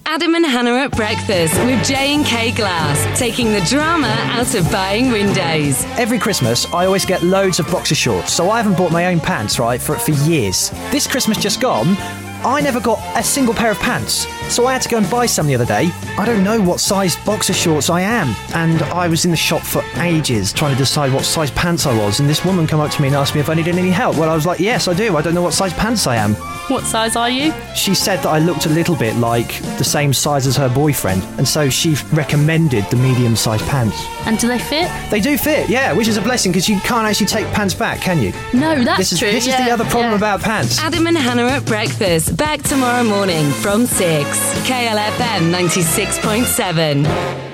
Adam and Hannah at breakfast with Jay and Kay Glass, taking the drama out of buying windows. Every Christmas, I always get loads of boxer shorts, so I haven't bought my own pants, right, for years. This Christmas just gone, I never got a single pair of pants, so I had to go and buy some the other day. I don't know what size boxer shorts I am, and I was in the shop for ages trying to decide what size pants I was, and this woman came up to me and asked me if I needed any help. Well, I was like, yes, I do. I don't know what size pants I am. What size are you? She said that I looked a little bit like the same size as her boyfriend, and so she recommended the medium-sized pants. And do they fit? They do fit, yeah, which is a blessing, because you can't actually take pants back, can you? No, that's true. This is the other problem about pants. Adam and Hannah at breakfast, back tomorrow morning from 6. KLFM 96.7.